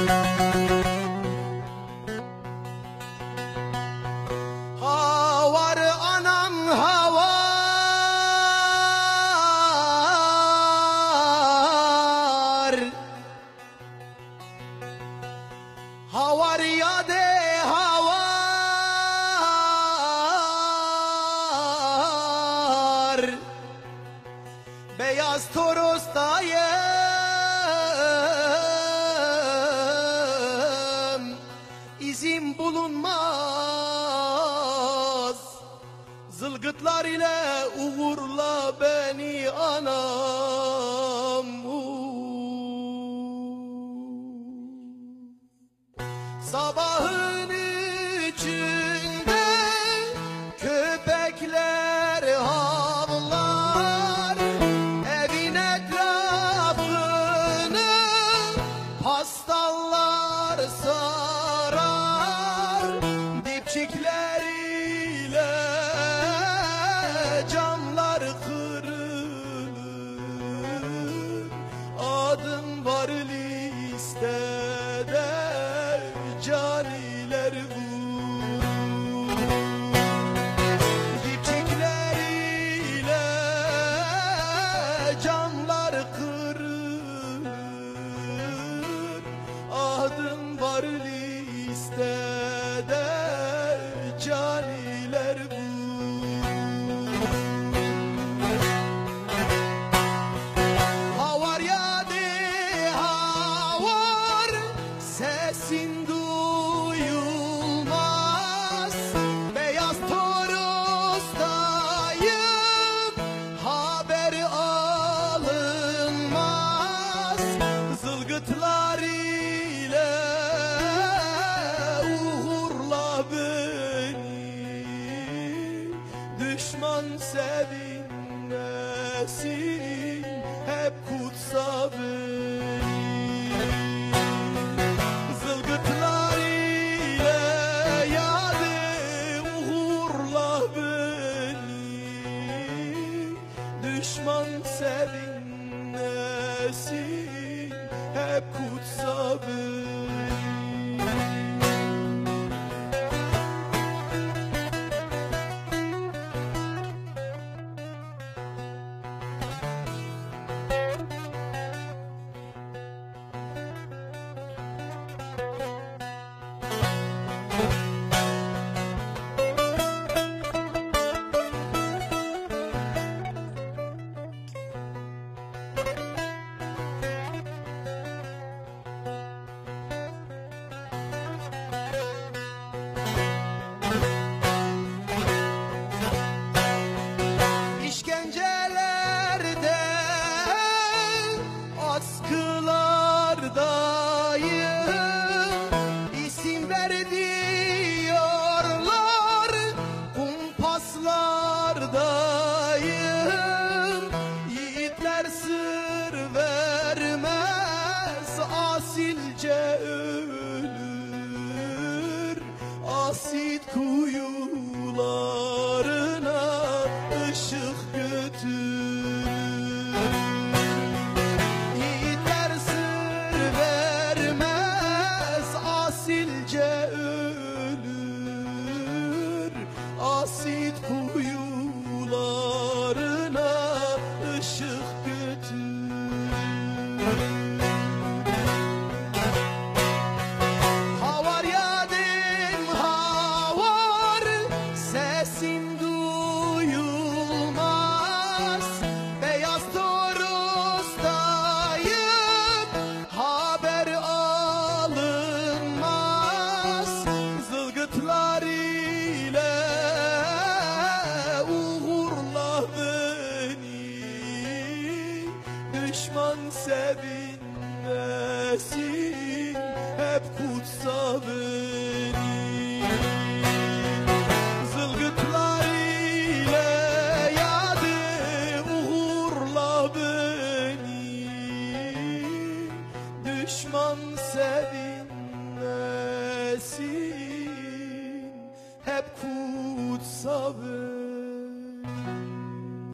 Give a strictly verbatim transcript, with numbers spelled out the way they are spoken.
Havar anam havar, havar ya de havar, beyaz Toros'tayım, izim bulunmaz. Zılgıtlar ile uğurla beni anam. Sabahın içinde köpekler havlar, evin etrafını pastallar sarar, dipçikleriyle camlar kırılır. Adım var listede, caniler vurur. Dipçikleriyle camlar kırılır. Adım var listede, caniler vurur. Havar ya de havar, sesin duyulmaz. Beyaz Toros'tayım, haber alınmaz. Zılgıtlar ile uğurla beni, düşman sevinmesin, hep kutsa beni. Zılgıtlar ile yadım uğurla beni, düşman sevinmesin, hep kutsa beni. İşkencelerde, askılardayım, isim veriyorlar, kumpaslardayım. Yiğitler sır vermez, asilce ölür. Asit kuyularına ışık götürür. Yiğitler sır vermez, asilce ölür. Asit kuyularına ışık götürür. Havar yadim havar, sesim duyulmaz. Beyaz Toros'tayım, haber alınmaz. Zılgıtlar ile uğurla beni, düşman sevinmesin, hep kutsa beni. Zılgıtlar ile yadım uğurla beni, düşman sevinmesin, hep kutsa beni.